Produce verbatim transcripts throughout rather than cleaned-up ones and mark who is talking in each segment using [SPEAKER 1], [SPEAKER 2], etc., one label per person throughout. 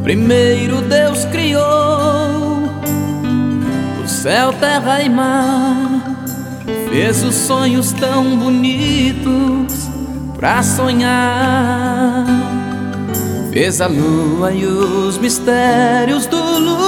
[SPEAKER 1] Primeiro Deus criou o céu, terra e mar, fez os sonhos tão bonitos pra sonhar. Fez a lua e os mistérios do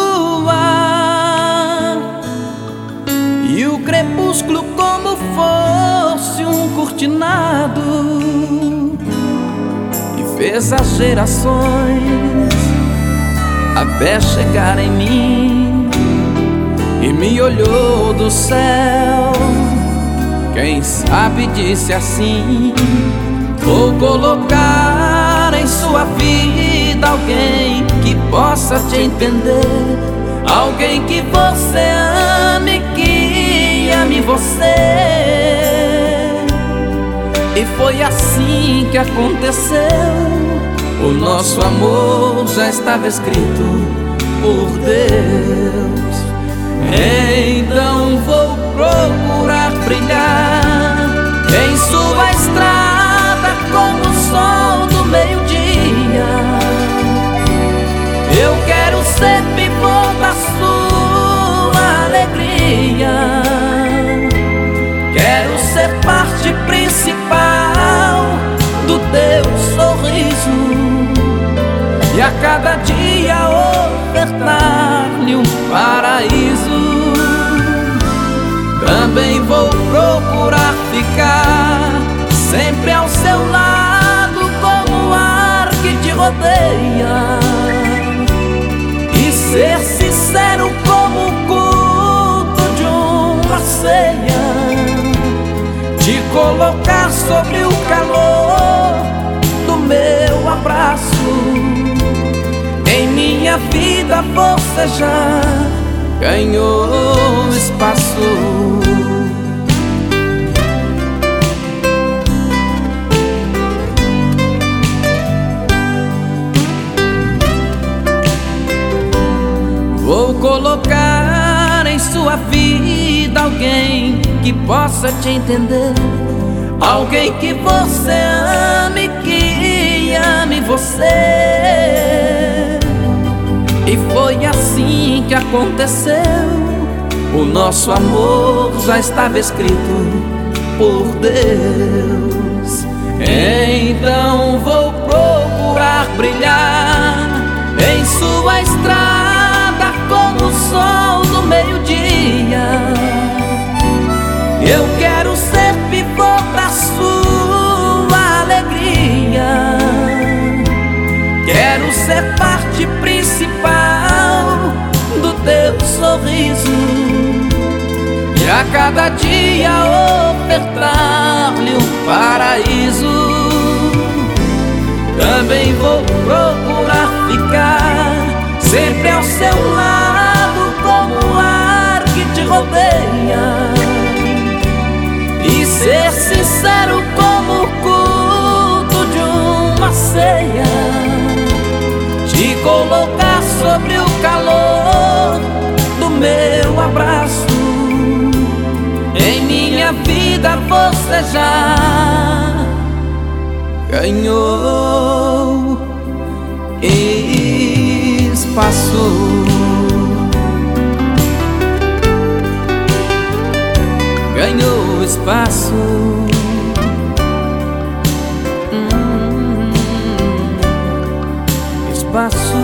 [SPEAKER 1] luar, e o crepúsculo como fosse um cortinado, e fez as gerações até chegar em mim, e me olhou do céu. Quem sabe disse assim: vou colocar em sua vida alguém que possa te entender, alguém que você ame, que ame você. E foi assim que aconteceu. O nosso amor já estava escrito por Deus. Então vou procurar brilhar em sua estrada como o sol do meio-dia. Eu quero ser pivô da sua alegria, quero ser parte principal do teu sorriso, e a cada dia ofertar-lhe um paraíso. Também vou procurar ficar sempre ao seu lado, como o ar que te rodeia, e ser sincero como o culto de uma ceia, te colocar sobre o calor do meu abraço. Em minha vida você já ganhou espaço. Vou colocar em sua vida alguém que possa te entender, alguém que você ame, que ame você. E foi assim que aconteceu. O nosso amor já estava escrito por Deus. Então vou procurar brilhar em sua estrada como o sol do meio-dia. Eu quero ser pivô da sua alegria, quero ser parte principal do teu sorriso, e a cada dia ofertar-lhe um paraíso. Também vou procurar ficar sempre ao seu lado, como o ar que te rodeia, e ser sincero como o culto de uma ceia, te colocar sobre o calor do meu abraço. Em minha vida você já ganhou espaço. Ganhou espaço. Hum, espaço.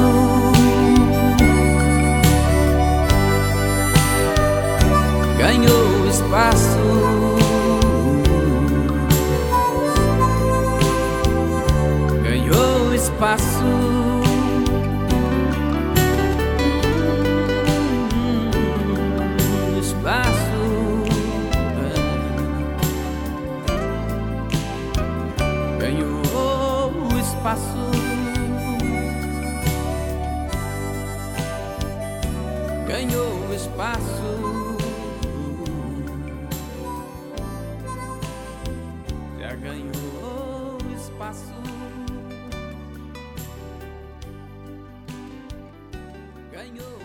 [SPEAKER 1] Ganhou espaço. Ganhou espaço. Ganhou espaço. Ganhou espaço. Já ganhou espaço. Ganhou